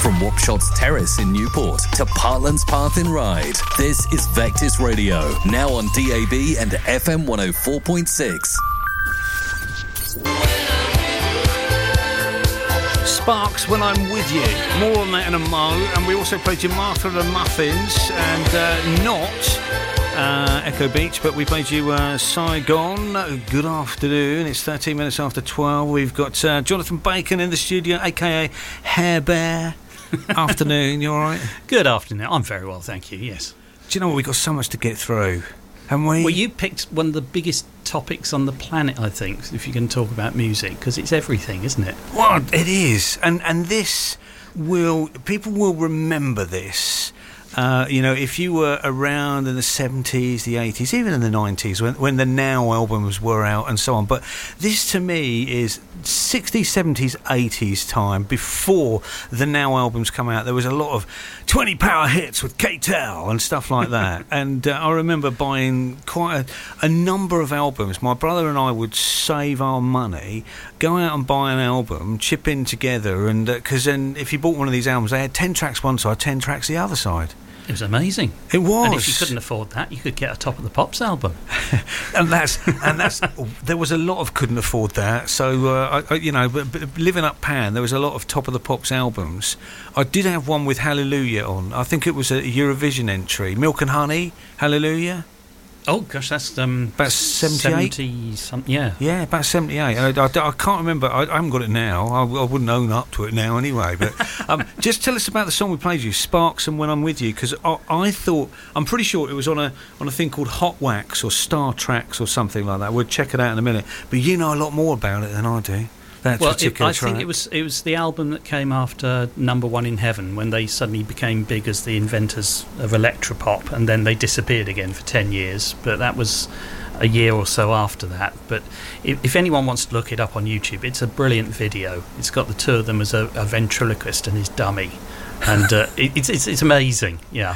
From Wapshots Terrace in Newport to Partlands Path in Ryde, this is Vectis Radio, now on DAB and FM 104.6. Sparks, When I'm With You. More on that in a mo. And we also played you Martha and the Muffins and not Echo Beach, but we played you Saigon. Good afternoon. It's 13 minutes after 12. We've got Jonathan Bacon in the studio, a.k.a. Hair Bear. Afternoon, you all right? Good afternoon. I'm very well, thank you, yes. Do you know what? We've got so much to get through, haven't we? Well, you picked one of the biggest topics on the planet, I think, if you can talk about music, because it's everything, isn't it? Well, it is. And this will... People will remember this. If you were around in the 70s, the 80s, even in the 90s, when the Now albums were out and so on. But this, to me, is 60s, 70s, 80s time, before the Now albums come out. There was a lot of 20 power hits with K-Tel and stuff like that. And I remember buying quite a number of albums. My brother and I would save our money, go out and buy an album, chip in together, and because then if you bought one of these albums, they had 10 tracks one side, 10 tracks the other side. It was amazing. It was. And if you couldn't afford that, you could get a Top of the Pops album. and that's there was a lot of couldn't afford that. So but living up Pan, there was a lot of Top of the Pops albums. I did have one with Hallelujah on. I think it was a Eurovision entry, Milk and Honey, Hallelujah. Oh gosh, that's about 78. 70 something, yeah. Yeah, about 78. I can't remember. I haven't got it now. I wouldn't own up to it now anyway. But just tell us about the song we played you, Sparks and When I'm With You, because I'm pretty sure it was on a thing called Hot Wax or Star Tracks or something like that. We'll check it out in a minute. But you know a lot more about it than I do. I think it was the album that came after Number One in Heaven, when they suddenly became big as the inventors of electropop, and then they disappeared again for 10 years. But that was a year or so after that. But if anyone wants to look it up on YouTube, it's a brilliant video. It's got the two of them as a ventriloquist and his dummy, and it's amazing. Yeah,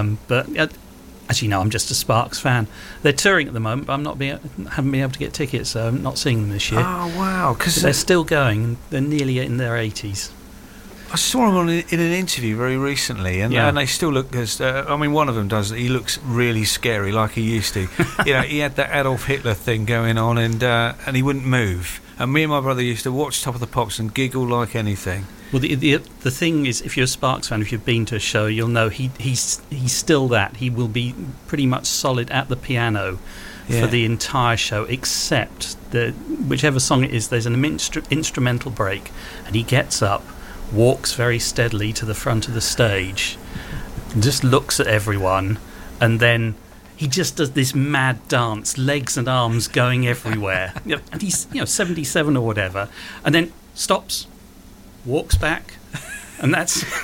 as you know, I'm just a Sparks fan. They're touring at the moment, but haven't been able to get tickets, so I'm not seeing them this year. Oh, wow. Because they're still going. They're nearly in their 80s. I saw them in an interview very recently, and they still look as... one of them does. He looks really scary, like he used to. He had that Adolf Hitler thing going on, and he wouldn't move. And me and my brother used to watch Top of the Pops and giggle like anything. Well, the thing is, if you're a Sparks fan, if you've been to a show, you'll know he's still that. He will be pretty much solid at the piano for the entire show, except whichever song it is, there's an instrumental break, and he gets up, walks very steadily to the front of the stage, just looks at everyone, and then he just does this mad dance, legs and arms going everywhere. And he's 77 or whatever, and then stops, walks back, and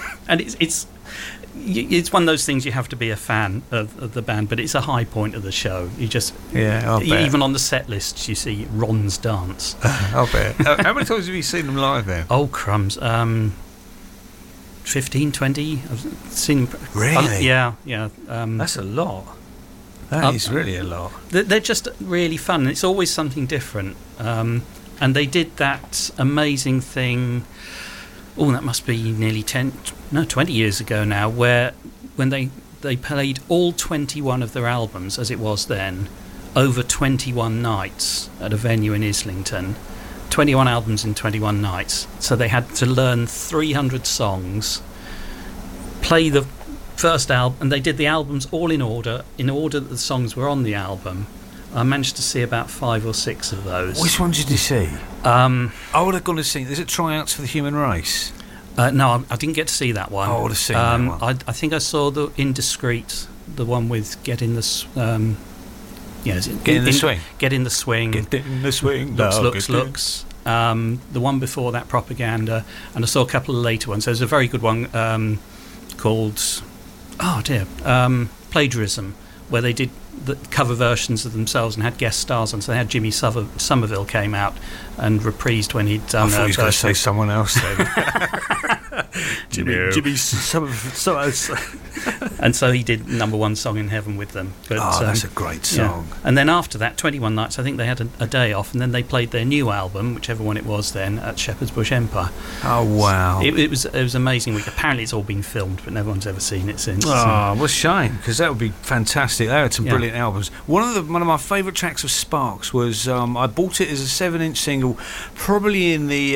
it's one of those things. You have to be a fan of the band, but it's a high point of the show. You just even on the set lists you see Ron's dance. I'll bet. How many times have you seen them live then? Oh crumbs, 15, 20. I've seen them. Really? Yeah. That's a lot. That is really a lot. They're just really fun. It's always something different. And they did that amazing thing. Oh, that must be nearly 20 years ago now, when they played all 21 of their albums, as it was then, over 21 nights at a venue in Islington. 21 albums in 21 nights. So they had to learn 300 songs, play the first album, and they did the albums all in order that the songs were on the album. I managed to see about 5 or 6 of those. Which ones did you see? I would have gone to see... Is it Tryouts for the Human Race? No, I didn't get to see that one. I would have seen that one. I think I saw the Indiscreet, the one with Get in the... Get in the Swing. Get in the Swing. Get in the Swing. Looks. The one before that, Propaganda. And I saw a couple of later ones. There's a very good one called... Plagiarism, where they did the cover versions of themselves and had guest stars on. So they had Jimmy Somerville came out and reprised when he'd done. I thought he was going to say someone else then. Jimmy Somerville. And so he did number one song in heaven with them. But, that's a great song. Yeah. And then after that, 21 nights, I think they had a day off, and then they played their new album, whichever one it was then, at Shepherd's Bush Empire. Oh, wow. It was an amazing week. Apparently it's all been filmed, but no one's ever seen it since. Oh, what a shame, because that would be fantastic. They had some brilliant albums. One of my favourite tracks of Sparks was, I bought it as a 7-inch single, probably in the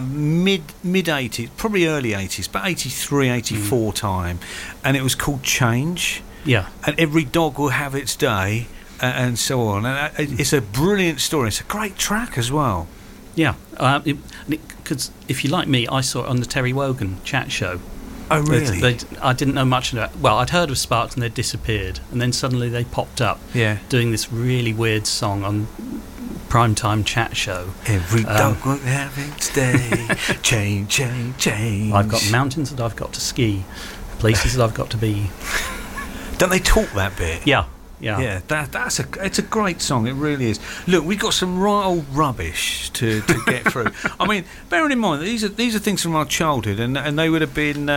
mid-80s, probably early 80s, but 83, 84 time, and it was called Change. Yeah. And every dog will have its day, and so on. And it's a brilliant story. It's a great track as well. Yeah. Because if you're like me, I saw it on the Terry Wogan chat show. Oh, really? I didn't know much about it. Well, I'd heard of Sparks and they'd disappeared, and then suddenly they popped up doing this really weird song on primetime chat show. Every dog will have its day. Change, change, change. I've got mountains that I've got to ski, places that I've got to be. Don't they talk that bit? Yeah. It's a great song. It really is. Look, we've got some right old rubbish to get through. I mean, bearing in mind these are things from our childhood, and they would have been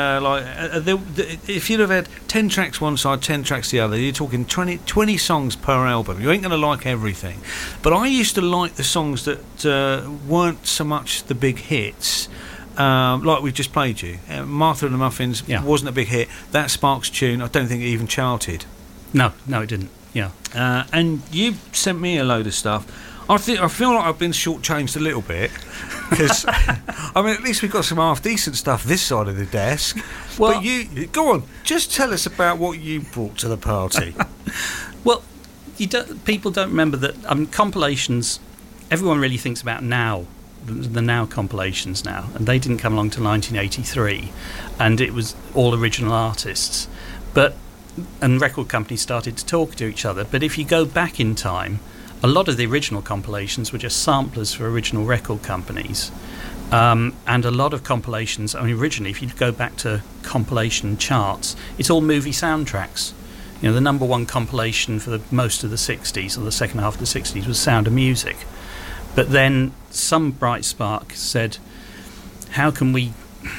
if you'd have had 10 tracks one side, 10 tracks the other, you're talking 20 songs per album. You ain't going to like everything, but I used to like the songs that weren't so much the big hits. Like we've just played you, Martha and the Muffins wasn't a big hit. That Sparks tune, I don't think it even charted. No, it didn't. Yeah. And you sent me a load of stuff. I feel like I've been shortchanged a little bit because I mean, at least we've got some half decent stuff this side of the desk. Well, but you go on, just tell us about what you brought to the party. Well, people don't remember that compilations. Everyone really thinks about now. The Now compilations now, and they didn't come along till 1983, and it was all original artists, and record companies started to talk to each other. But if you go back in time, a lot of the original compilations were just samplers for original record companies, and a lot of compilations, I mean, originally, if you go back to compilation charts, it's all movie soundtracks. You know, the number one compilation for most of the 60s, or the second half of the 60s, was Sound of Music. But then some bright spark said, how can we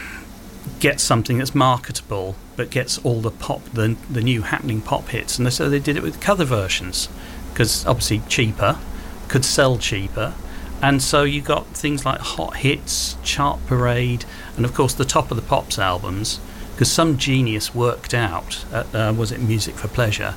get something that's marketable but gets all the new happening pop hits? And so they did it with cover versions, because obviously cheaper, could sell cheaper. And so you got things like Hot Hits, Chart Parade, and of course the Top of the Pops albums, because some genius worked out, was it Music for Pleasure,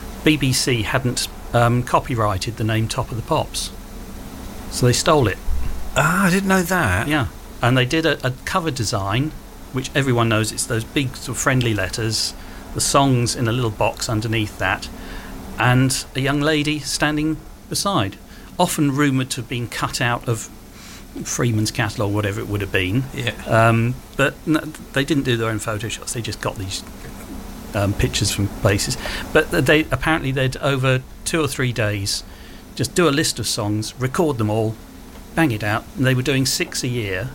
BBC hadn't copyrighted the name Top of the Pops. So they stole it. I didn't know that. Yeah. And they did a cover design, which everyone knows, it's those big sort of friendly letters, the songs in a little box underneath that, and a young lady standing beside, often rumoured to have been cut out of Freeman's catalogue, whatever it would have been. Yeah. But no, they didn't do their own photoshops, they just got these pictures from places. But they'd over 2 or 3 days just do a list of songs, record them all, bang it out. And they were doing 6 a year.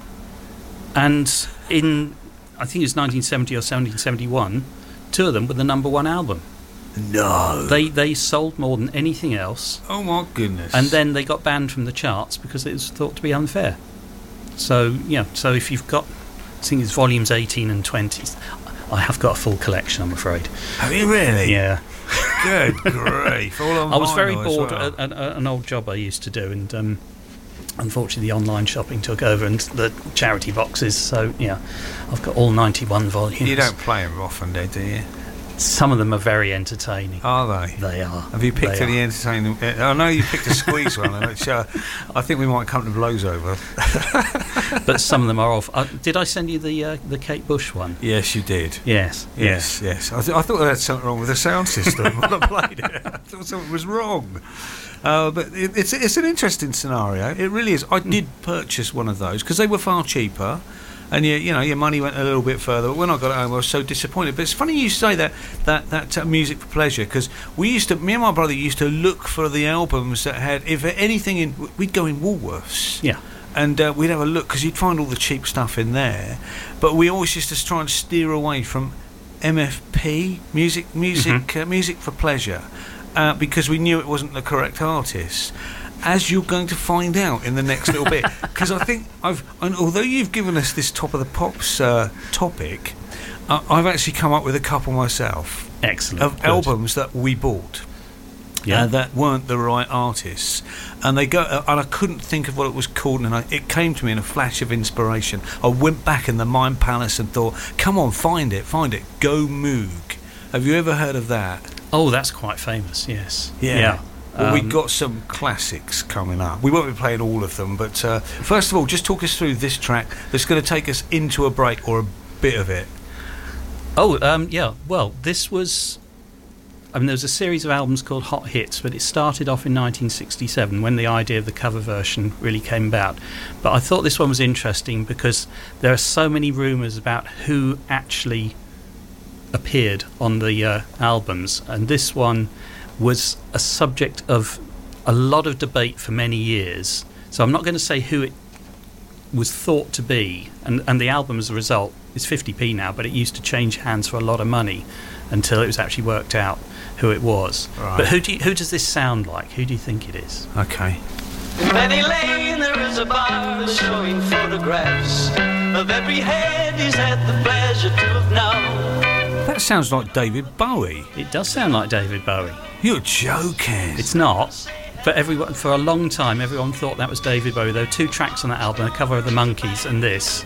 And in, I think it was 1970 or 1771, 2 of them were the number one album. No. They sold more than anything else. Oh, my goodness. And then they got banned from the charts because it was thought to be unfair. So, so if you've got, I think it's volumes 18 and 20. I have got a full collection, I'm afraid. Have you really? Yeah. Good grief. I was very bored at an old job I used to do, and unfortunately the online shopping took over and the charity boxes, so I've got all 91 volumes. You don't play them often, do you? Some of them are very entertaining. Are they? They are. Have you picked any entertaining? I know you picked a squeeze one, which I think we might come to blows over. But some of them are off. Did I send you the Kate Bush one? Yes, you did. Yes. I thought I had something wrong with the sound system when I played it. I thought something was wrong. But it's an interesting scenario. It really is. I did purchase one of those because they were far cheaper. And your money went a little bit further. But when I got home, I was so disappointed. But it's funny you say that Music for Pleasure, because me and my brother used to look for the albums that had, if anything, we'd go in Woolworths. Yeah. And we'd have a look, because you'd find all the cheap stuff in there. But we always used to try and steer away from MFP, Music for Pleasure. because we knew it wasn't the correct artist. As you're going to find out in the next little bit, because I think although you've given us this Top of the Pops topic, I've actually come up with a couple myself. Excellent. Of albums that we bought. That weren't the right artists, and they go. And I couldn't think of what it was called, and it came to me in a flash of inspiration. I went back in the Mind Palace and thought, "Come on, find it, Go Moog." Have you ever heard of that? Oh, that's quite famous. Yes. Yeah. Well, we've got some classics coming up. We won't be playing all of them, but first of all, just talk us through this track that's going to take us into a break or a bit of it. Oh, yeah. Well, this was. I mean, there was a series of albums called Hot Hits, but it started off in 1967 when the idea of the cover version really came about. But I thought this one was interesting because there are so many rumours about who actually appeared on the albums, and this one was a subject of a lot of debate for many years. So I'm not going to say who it was thought to be, and the album as a result is 50p now, but it used to change hands for a lot of money until it was actually worked out who it was. Right. But who does this sound like? Who do you think it is? Okay. In Penny Lane there is a bar showing photographs of every head he's had the pleasure to have known. That sounds like David Bowie. It does sound like David Bowie. You're joking. It's not. But for a long time, everyone thought that was David Bowie. There were two tracks on that album, a cover of the Monkees and this.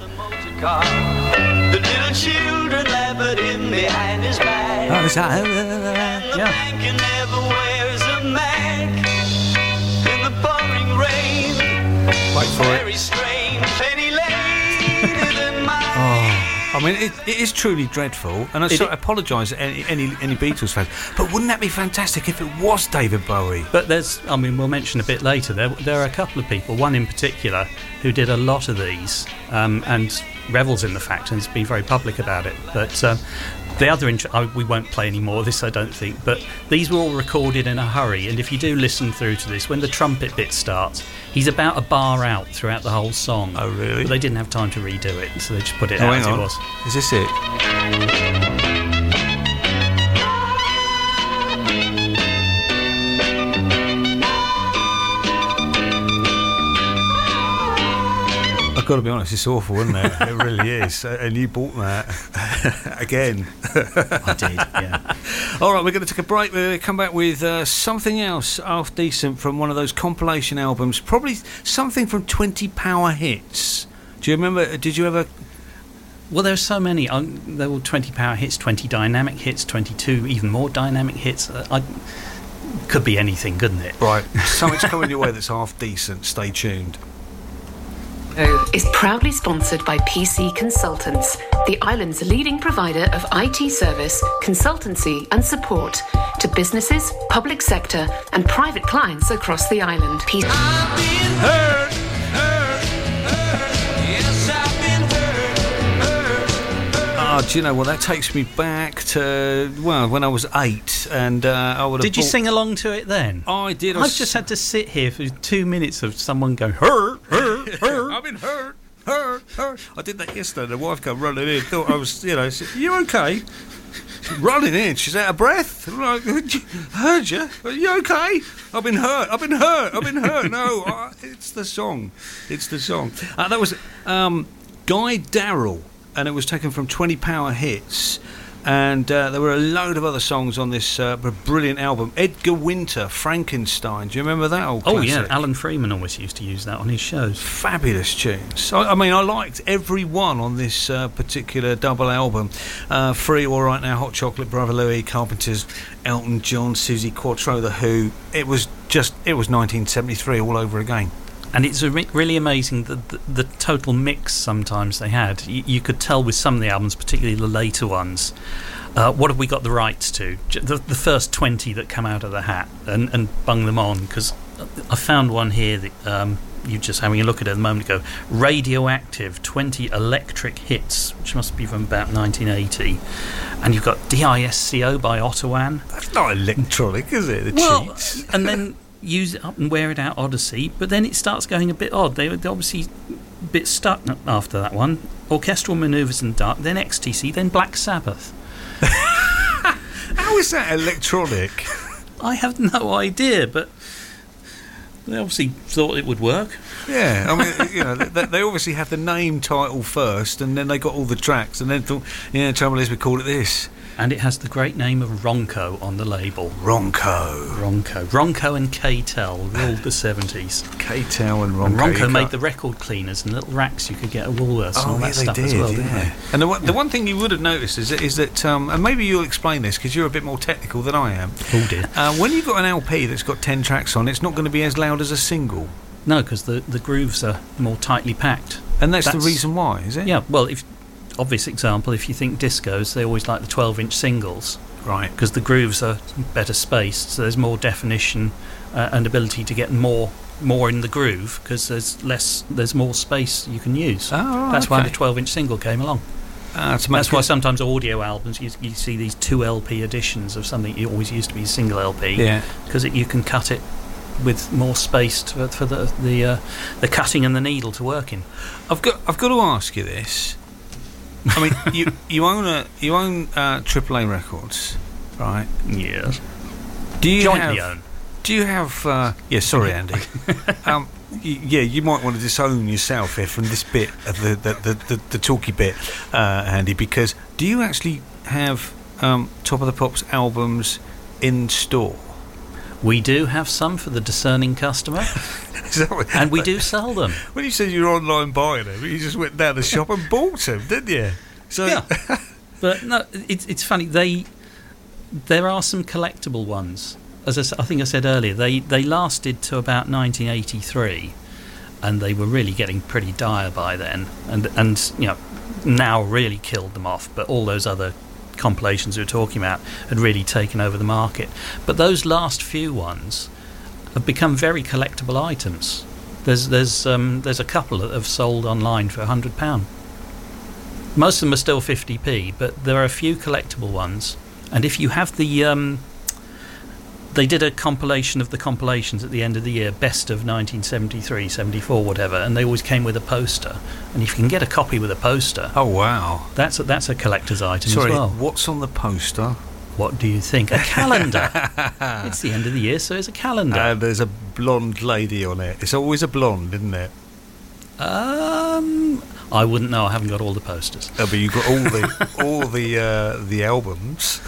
The little children labored in behind his back. Oh, is that? And the banker never wears a Mac. In the pouring rain. Wait for very it. strange. Penny Lane than mine. I mean, it is truly dreadful, and I apologise to any Beatles fans, but wouldn't that be fantastic if it was David Bowie? But we'll mention a bit later, there are a couple of people, one in particular, who did a lot of these, and revels in the fact, and has been very public about it. But the other, we won't play any more of this, I don't think, but these were all recorded in a hurry, and if you do listen through to this, when the trumpet bit starts, he's about a bar out throughout the whole song. Oh, really? But they didn't have time to redo it, so they just put it out as it was. Is this it? I've got to be honest, it's awful, isn't it? It really is. And you bought that again. I did, yeah. All right, we're going to take a break. We're going to come back with something else half decent from one of those compilation albums, probably something from 20 Power Hits. Do you remember? Did you ever? Well, there are so many. There were 20 Power Hits, 20 Dynamic Hits, 22 even more Dynamic Hits. Could be anything, couldn't it? Right. Something's coming your way that's half decent. Stay tuned. Is proudly sponsored by PC Consultants, the island's leading provider of IT service, consultancy and support to businesses, public sector and private clients across the island. I've been hurt, yes, I've been hurt. Oh, do you know what? That takes me back to, well, when I was 8, and I would have. Did you sing along to it then? I did. I've just had to sit here for 2 minutes of someone going, hurt, hurt, hurt. I've been hurt. I did that yesterday. The wife came running in, thought I was, said, you okay? She's running in, she's out of breath. I'm like, heard you? Are you okay? I've been hurt. No, it's the song. That was Guy Darrell, and it was taken from 20 Power Hits. And there were a load of other songs on this brilliant album. Edgar Winter, Frankenstein. Do you remember that old classic? Oh, yeah. Alan Freeman always used to use that on his shows. Fabulous tunes. I liked every one on this particular double album. Free, All Right Now, Hot Chocolate, Brother Louie, Carpenters, Elton John, Suzi Quatro, The Who. It was 1973 all over again. And it's really amazing the total mix sometimes they had. You could tell with some of the albums, particularly the later ones, what have we got the rights to? The first 20 that come out of the hat and bung them on. Because I found one here that you just having a look at it a moment ago. Radioactive, 20 electric hits, which must be from about 1980. And you've got DISCO by Ottawan. That's not electronic, is it? Cheats. And then Use It Up and Wear It Out, Odyssey, but then it starts going a bit odd. They're obviously a bit stuck after that one. Orchestral Manoeuvres in the Dark, then XTC, then Black Sabbath. How is that electronic? I have no idea, but they obviously thought it would work. Yeah, I mean, you know, they obviously had the name title first, and then they got all the tracks, and then thought, the trouble is we call it this. And it has the great name of Ronco on the label. Ronco and K-Tel ruled the 70s. K-Tel and Ronco. And Ronco made the record cleaners and little racks you could get at Woolworths and all that stuff as well, didn't they? And the one thing you would have noticed is that, and maybe you'll explain this because you're a bit more technical than I am. Oh dear. When you've got an LP that's got 10 tracks on, it's not going to be as loud as a single. No, because the grooves are more tightly packed. And that's the reason why, is it? Yeah, well, obvious example, if you think discos, they always like the 12-inch singles. Right. Because the grooves are better spaced, so there's more definition and ability to get more in the groove because there's more space you can use. Oh, right, that's why the 12-inch single came along. That's why sometimes audio albums, you see these 2 LP editions of something. It always used to be a single LP. Yeah. Because you can cut it with more space for the cutting and the needle to work in. I've got to ask you this. I mean, you own AAA Records, right? Yes. Do you jointly own? Do you have? Sorry, Andy. You might want to disown yourself here from this bit of the talky bit, Andy, because do you actually have Top of the Pops albums in store? We do have some for the discerning customer, and we do sell them. When you said you're online buying them, you just went down the shop and bought them, didn't you? So yeah, but no, it's funny. There are some collectible ones. As I think I said earlier, they lasted to about 1983, and they were really getting pretty dire by then, and now really killed them off. But all those other compilations we were talking about had really taken over the market. But those last few ones have become very collectible items. There's a couple that have sold online for £100. Most of them are still 50p, but there are a few collectible ones. And if you have the they did a compilation of the compilations at the end of the year, best of 1973, 74, whatever, and they always came with a poster. And if you can get a copy with a poster, oh wow, that's a collector's item as well. What's on the poster? What do you think? A calendar. It's the end of the year, so it's a calendar. And there's a blonde lady on it. It's always a blonde, isn't it? I wouldn't know. I haven't got all the posters. Oh, but you've got all the albums.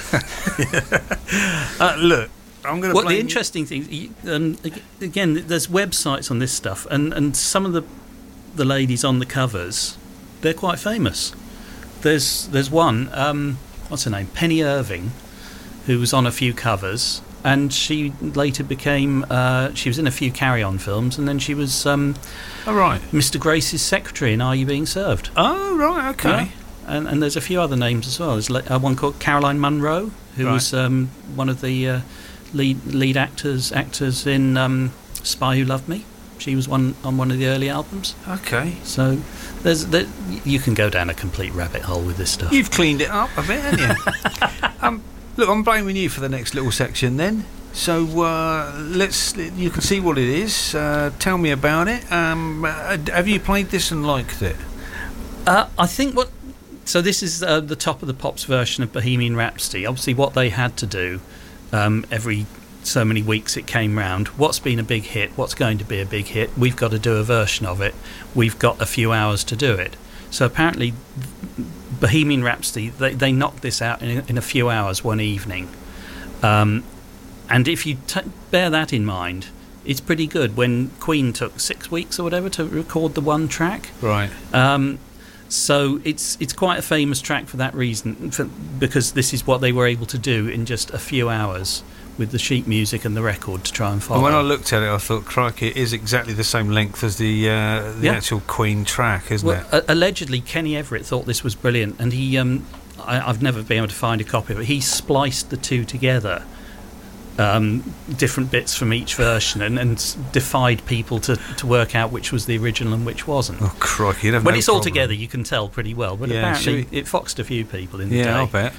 Look. The interesting thing, again, there's websites on this stuff, and some of the ladies on the covers, they're quite famous. There's one, what's her name, Penny Irving, who was on a few covers, and she later became, she was in a few Carry On films, and then she was Mr. Grace's secretary in Are You Being Served? Oh, right, okay. Yeah. And there's a few other names as well. There's one called Caroline Munro, who was one of the lead actors in Spy Who Loved Me. She was on one of the early albums. Okay. So you can go down a complete rabbit hole with this stuff. You've cleaned it up a bit, haven't you? Look, I'm blaming you for the next little section then. So you can see what it is. Tell me about it. Have you played this and liked it? I think so this is the Top of the Pops version of Bohemian Rhapsody. Obviously what they had to do, every so many weeks it came round, what's been a big hit, what's going to be a big hit, we've got to do a version of it, we've got a few hours to do it. So apparently Bohemian Rhapsody, they knocked this out in a few hours one evening, and if you bear that in mind, it's pretty good. When Queen took 6 weeks or whatever to record the one track, right? So it's quite a famous track for that reason, because this is what they were able to do in just a few hours with the sheet music and the record to try and follow. And when I looked at it, I thought, crikey, it is exactly the same length as the actual Queen track, isn't it? Allegedly, Kenny Everett thought this was brilliant, and he I've never been able to find a copy of it. He spliced the two together, different bits from each version, and defied people to work out which was the original and which wasn't. Oh, crikey. When it's all together, you can tell pretty well, but apparently it foxed a few people in the day. Yeah, I'll bet.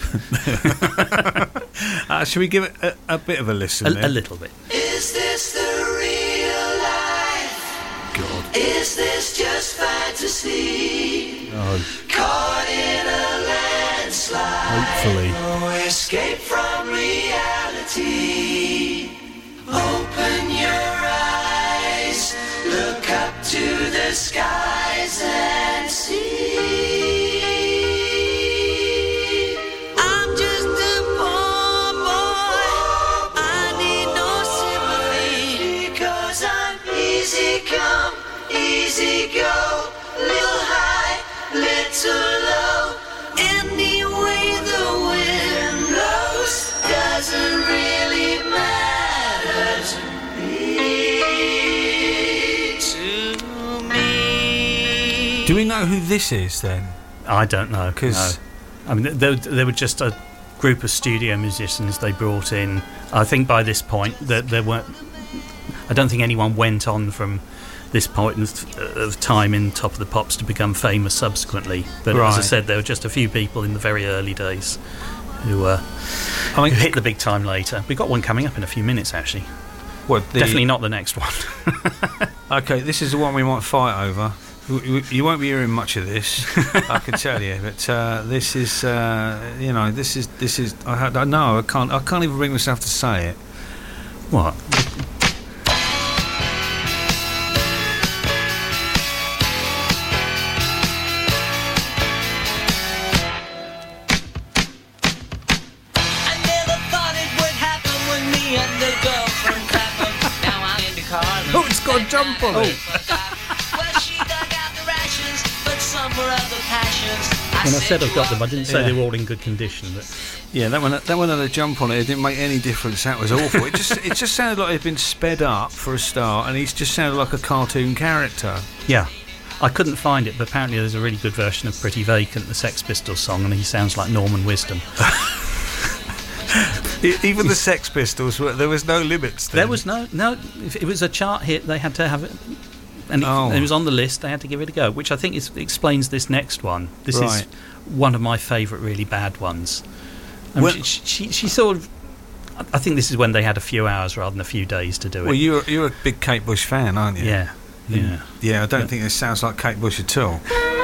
Should we give it a bit of a listen? A little bit. Is this the real life? God. Is this just fantasy? Oh. Caught in a landslide. Hopefully. escape from reality. Open your eyes, look up to the skies and see. I'm just a poor boy, I need no sympathy, because I'm easy come, easy go, little high, little low. Any way the wind blows doesn't really matter to me. Do we know who this is then? I don't know. 'Cause- no. I mean, they were just a group of studio musicians they brought in. I think by this point that there weren't. I don't think anyone went on from this point of time in Top of the Pops to become famous subsequently. But as I Right. said, there were just a few people in the very early days who hit the big time later. We've got one coming up in a few minutes, actually. What? Definitely not the next one. Okay, this is the one we might fight over. You won't be hearing much of this, I can tell you. But this is, this is. I know I can't even bring myself to say it. What? I never thought it would happen with me and the girl from Clapham. Now I'm in the car. Oh, it's got a jump on it. Well, she dug out the rations, but some were other passions. When I said I've got them, I didn't say Yeah. they were all in good condition. But Yeah, that one had a jump on it. It didn't make any difference. That was awful. It just sounded like it'd been sped up for a start, and he's just sounded like a cartoon character. yeah, I couldn't find it, but apparently there's a really good version of Pretty Vacant, the Sex Pistols song, and he sounds like Norman Wisdom. Even the Sex Pistols, there was no limits. Then. There was no. If it was a chart hit, they had to have it, and it was on the list. They had to give it a go, which I think explains this next one. This Right. is one of my favourite really bad ones. I mean, Well- she sort of. I think this is when they had a few hours rather than a few days to do it. Well, you're a big Kate Bush fan, aren't you? yeah. Yeah, I don't think this sounds like Kate Bush at all.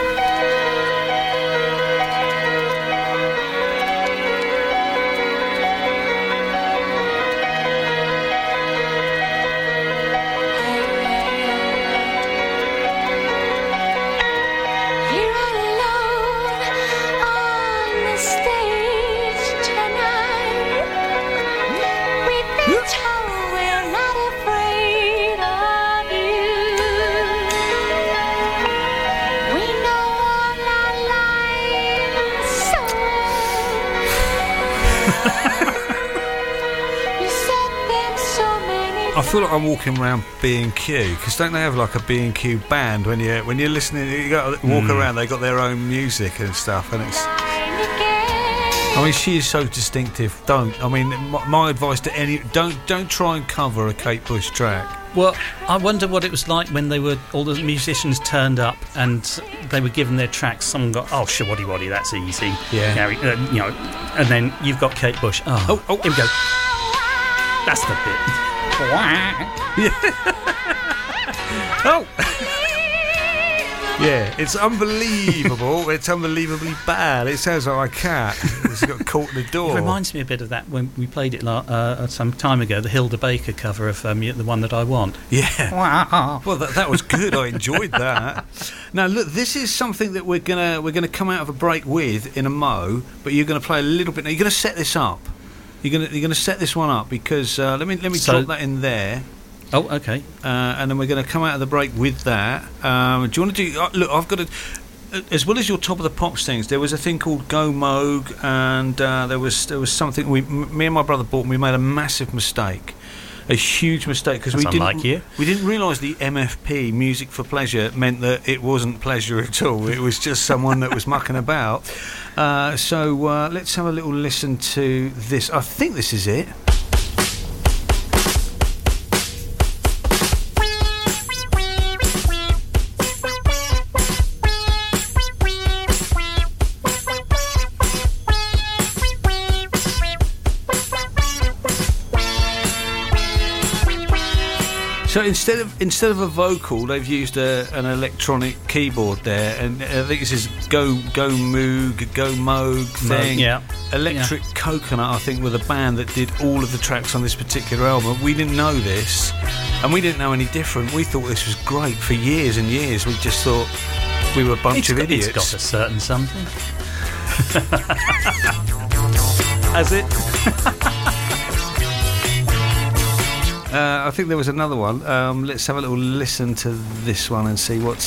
You're all alone on the stage tonight. We've been told we're not afraid of you. We know all our lines so well. You said them so many I feel like I'm walking around B&Q, because don't they have like a B&Q band when you're listening? You got to walk around. They got their own music and stuff, and it's. times again. I mean, she is so distinctive. Don't. I mean, my advice to don't try and cover a Kate Bush track. Well, I wonder what it was like when all the musicians turned up and they were given their tracks. Someone got, oh, Shawaddy Waddy, that's easy. Yeah. Gary, and then you've got Kate Bush. Oh, here we go. That's the bit. Oh. Yeah, it's unbelievable. It's unbelievably bad. It sounds like a cat that's got caught in the door. It reminds me a bit of that when we played it some time ago, the Hilda Baker cover of The One That I Want. Yeah. Well, that was good. I enjoyed that. Now, look, this is something that we're gonna come out of a break with in a mo. But you're gonna play a little bit. Now, you're gonna set this up. You're gonna set this one up because let me drop that in there. Oh, okay. And then we're going to come out of the break with that. Do you want to do? Look, I've got to. As well as your Top of the Pops things, there was a thing called Go Moog, and there was something me and my brother bought, and we made a massive mistake, a huge mistake, because we didn't realise the MFP, Music for Pleasure, meant that it wasn't pleasure at all. It was just someone that was mucking about. So let's have a little listen to this. I think this is it. So instead of a vocal, they've used an electronic keyboard there, and I think this is Go Moog thing. Yeah. Electric Coconut, I think, were the band that did all of the tracks on this particular album. We didn't know this, and we didn't know any different. We thought this was great for years and years. We just thought we were a bunch of idiots. It's got a certain something. Has it? I think there was another one. Let's have a little listen to this one and see what's...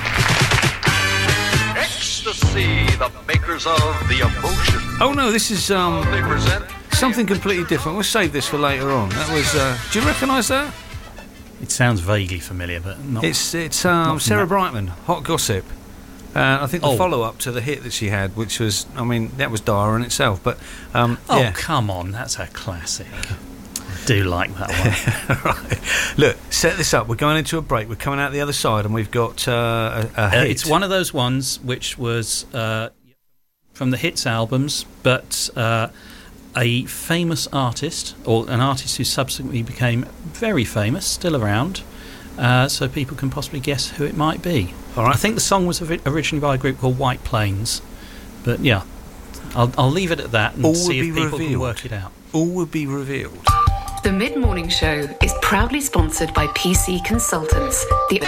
Ecstasy, the makers of the emotion. Oh no, this is They present something completely different. We'll save this for later on. That was... do you recognise that? It sounds vaguely familiar, but not. It's Sarah Brightman, Hot Gossip. I think the follow-up to the hit that she had, which was, I mean, that was dire in itself, but... yeah. Come on, that's a classic. I do like that one. Right. Look, set this up. We're going into a break. We're coming out the other side, and we've got a hit. It's one of those ones which was from the hits albums, but a famous artist, or an artist who subsequently became very famous, still around, so people can possibly guess who it might be. All right. I think the song was originally by a group called White Plains, but yeah, I'll leave it at that and All see will if be people can revealed. work it out. All will be revealed. The Mid-Morning Show is proudly sponsored by PC Consultants.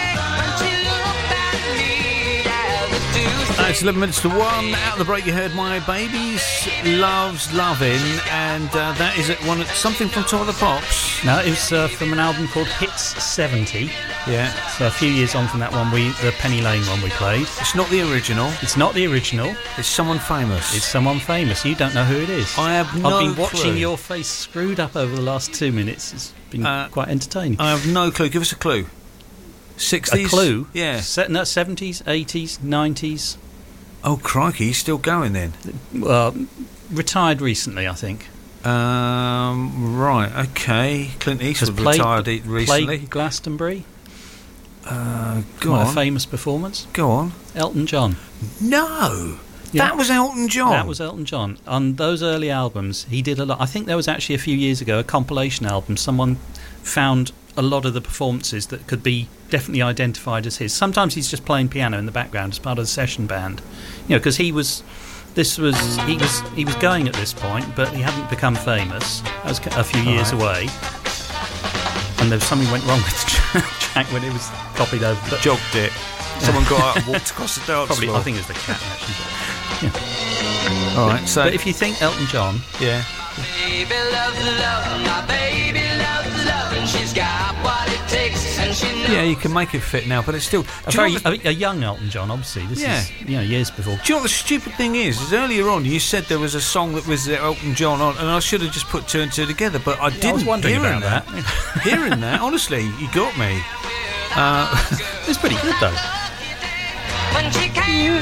It's 11 minutes to 1. Out of the break, you heard My Babies Loves Lovin', and that is at something from Top of the Pops. No, it was from an album called Hits 70. Yeah. So a few years on from that one, the Penny Lane one we played. It's not the original. It's not the original. It's someone famous. It's someone famous. You don't know who it is. I have no I've been watching clue. your face screwed up over the last 2 minutes. It's been quite entertaining. I have no clue. Give us a clue. 60s? A clue? Yeah. No, 70s, 80s, 90s. Oh, crikey, he's still going then. Well, retired recently, I think. Right, okay. Clint Eastwood retired recently. Played Glastonbury. Go Quite on. a famous performance. Go on. Elton John. No! Yeah. That was Elton John. That was Elton John. On those early albums, he did a lot. I think there was actually a few years ago a compilation album. Someone found a lot of the performances that could be definitely identified as his. Sometimes he's just playing piano in the background as part of the session band. You know, because he was going at this point, but he hadn't become famous. That was a few years away. And there was something went wrong with the track when it was copied over. But Jogged it. Someone got out and walked across the dance probably, floor. I think it was the cat actually. But, yeah. All right, so... But if you think Elton John, yeah. Baby loves love, my baby loves love, and she's got what it takes, and she knows. Yeah, you can make it fit now, but it's still... a young Elton John, obviously. This is years before. Do you know what the stupid thing is earlier on you said there was a song that was Elton John on, and I should have just put two and two together, but I didn't. I was wondering hearing about that. Hearing that, honestly, you got me. It's pretty good though. When she came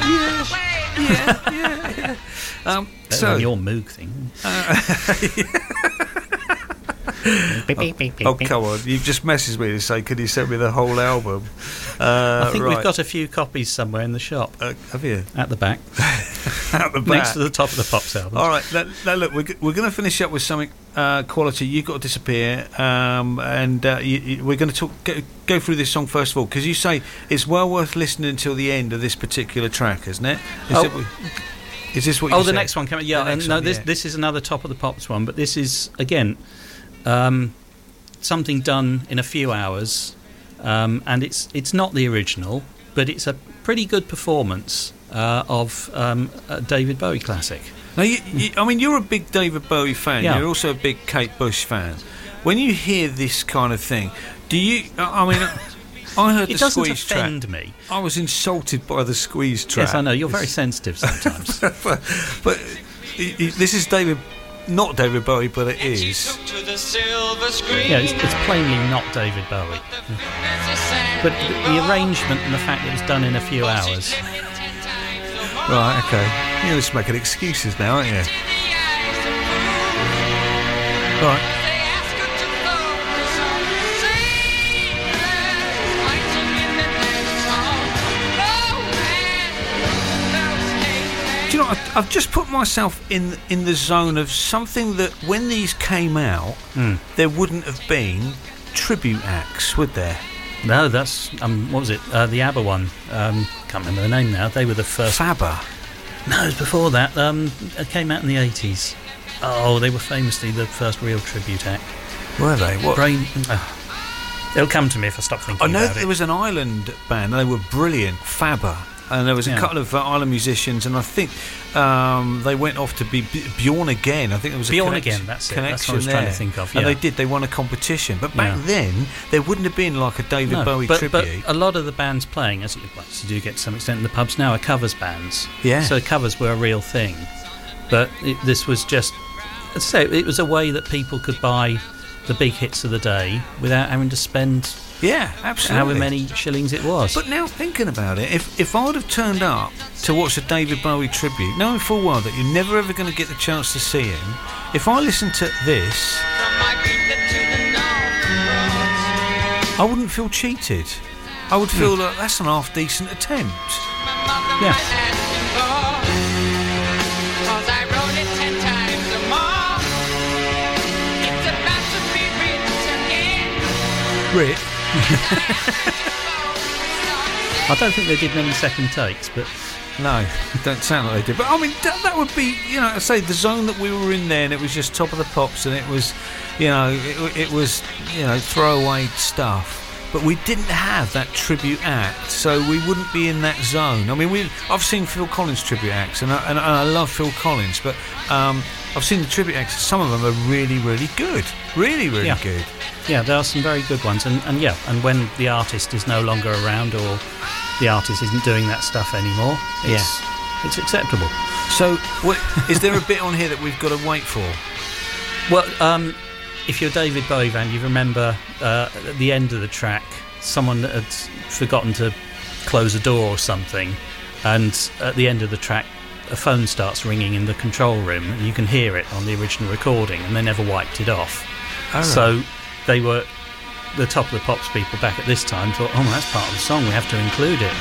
Better So than your Moog thing. oh, come on, you've just messaged me to say could you send me the whole album? I think right. we've got a few copies somewhere in the shop. Have you? At the back. At the back. Next to the Top of the Pops album. All right, now look, we're going to finish up with something quality. You've got to disappear, and we're going to go through this song first of all, because you say it's well worth listening until the end of this particular track, isn't it? Is this what you said? The next one coming. Yeah, this is another Top of the Pops one, but this is again something done in a few hours, and it's not the original, but it's a pretty good performance of a David Bowie classic. Now, you're a big David Bowie fan. Yeah. You're also a big Kate Bush fan. When you hear this kind of thing, do you? I mean, I heard the doesn't Squeeze track. offend me. I was insulted by the Squeeze track. Yes, I know. You're very sensitive sometimes. but this is not David Bowie, but it is. Yeah, it's plainly not David Bowie. But the arrangement and the fact that it was done in a few hours. Right, okay. You're just making excuses now, aren't you? Right. Do you know, I've just put myself in the zone of something that when these came out, there wouldn't have been tribute acts, would there? No, that's what was it? The ABBA one. Can't remember the name now. They were the first. Fabba. No, it was before that. It came out in the 80s. Oh, they were famously the first real tribute act. Were they? What? It'll come to me if I stop thinking I know about there it. was an island band. They were brilliant. Fabba. And there was a couple of island musicians, and I think they went off to be Bjorn Again. I think there was Bjorn a Again, that's it. connection That's what I was there. trying to think of, And yeah. they won a competition. But back then, there wouldn't have been like a David Bowie but tribute. a lot of the bands playing, as you do get to some extent in the pubs now, are covers bands. Yeah. So covers were a real thing. But this was just... I'd say it was a way that people could buy the big hits of the day without having to spend... Yeah, absolutely. However many shillings it was. But now thinking about it, if I would have turned up to watch a David Bowie tribute, knowing full well that you're never ever going to get the chance to see him, if I listened to this, I wouldn't feel cheated. I would feel like that's an half decent attempt. Yeah. Rick, I don't think they did many second takes, but no, don't sound like they did. But I mean, that would be, I say the zone that we were in there, and it was just top of the pops, and it was, it was, throwaway stuff. But we didn't have that tribute act, so we wouldn't be in that zone. I mean, I've seen Phil Collins tribute acts, and I love Phil Collins, but I've seen the tribute acts. Some of them are really, really good, really, really good. yeah, there are some very good ones, and when the artist is no longer around or the artist isn't doing that stuff anymore, it's acceptable. So, is there a bit on here that we've got to wait for? Well, if you're a David Bowie fan, you remember at the end of the track, someone had forgotten to close a door or something, and at the end of the track, a phone starts ringing in the control room, and you can hear it on the original recording, and they never wiped it off. All right. So they were, the Top of the Pops people back at this time thought, oh, that's part of the song, we have to include it.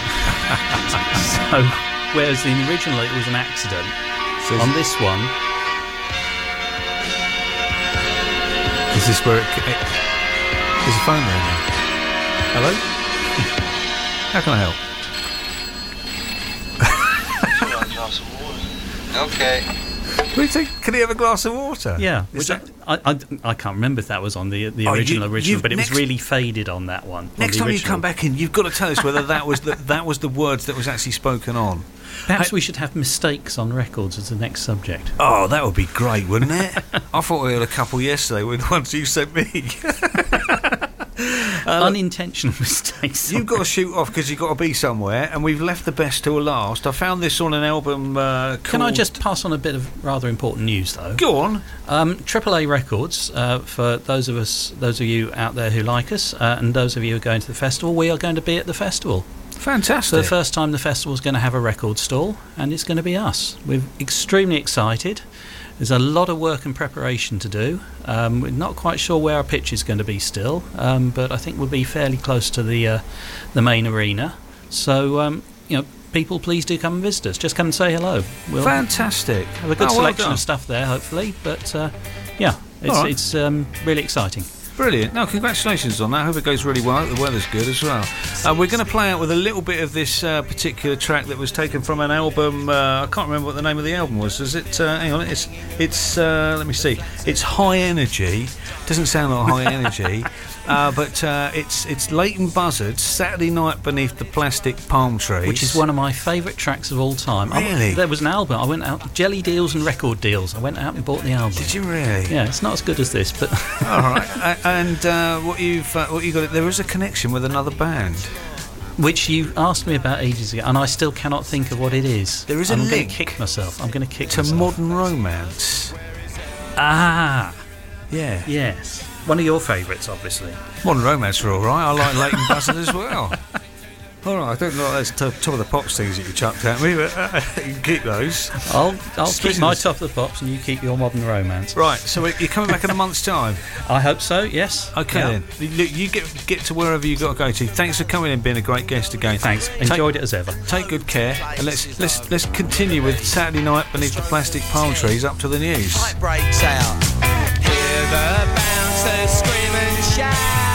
So, whereas in the original it was an accident, on this one... Is this where there's a phone ringing? Hello? How can I help? Okay. Can he have a glass of water? Yeah, Is that- I can't remember if that was on the Oh, original, but it was next- really faded on that one. Next time you come back in, you've got to tell us whether that was the words that was actually spoken on. Perhaps we should have mistakes on records as the next subject. Oh, that would be great, wouldn't it? I thought we had a couple yesterday with the ones you sent me. Unintentional mistakes. You've got to shoot off because you've got to be somewhere, and we've left the best till last. I found this on an album called... Can I just pass on a bit of rather important news, though? Go on. AAA Records, for those of you out there who like us, and those of you who are going to the festival, we are going to be at the festival. Fantastic. For the first time, the festival's going to have a record stall, and it's going to be us. We're extremely excited. There's a lot of work and preparation to do. We're not quite sure where our pitch is going to be still, but I think we'll be fairly close to the main arena. So, people, please do come and visit us. Just come and say hello. We'll Fantastic. have a good well selection done. of stuff there, hopefully. But right. it's really exciting. Brilliant. No, congratulations on that. I hope it goes really well. The weather's good as well. We're going to play out with a little bit of this particular track that was taken from an album. I can't remember what the name of the album was. Is it? Hang on. It's. Let me see. It's High Energy. Doesn't sound like High Energy, but it's Leighton Buzzard's Saturday Night Beneath the Plastic Palm Trees, Which is one of my favourite tracks of all time. Really? There was an album. I went out, Jelly Deals and Record Deals. I went out and bought the album. Did you really? Yeah, it's not as good as this, but All right. And what you got? There is a connection with another band. which you asked me about ages ago, and I still cannot think of what it is. There is a I'm going link to kick myself. I'm going to kick to myself. Modern Romance. Ah, Yeah. yes. One of your favourites, obviously. Modern Romance are all right. I like Leighton Buzzard as well. All right, I don't know those top of the pops things that you chucked at me, but you can keep those. I'll keep my Business. Top of the Pops, and you keep your Modern Romance. Right, so you're coming back in a month's time. I hope so. Yes. Okay Yeah. then. Look, you get to wherever you got to go to. Thanks for coming in, being a great guest again. Thanks. Enjoyed it as ever. Take good care, and let's continue with Saturday Night Beneath the Plastic Palm Trees up to the news. Breaks out. Here hear the bouncers scream and shout.